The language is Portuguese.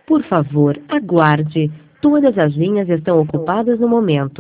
Por favor, aguarde. Todas as linhas estão ocupadas no momento.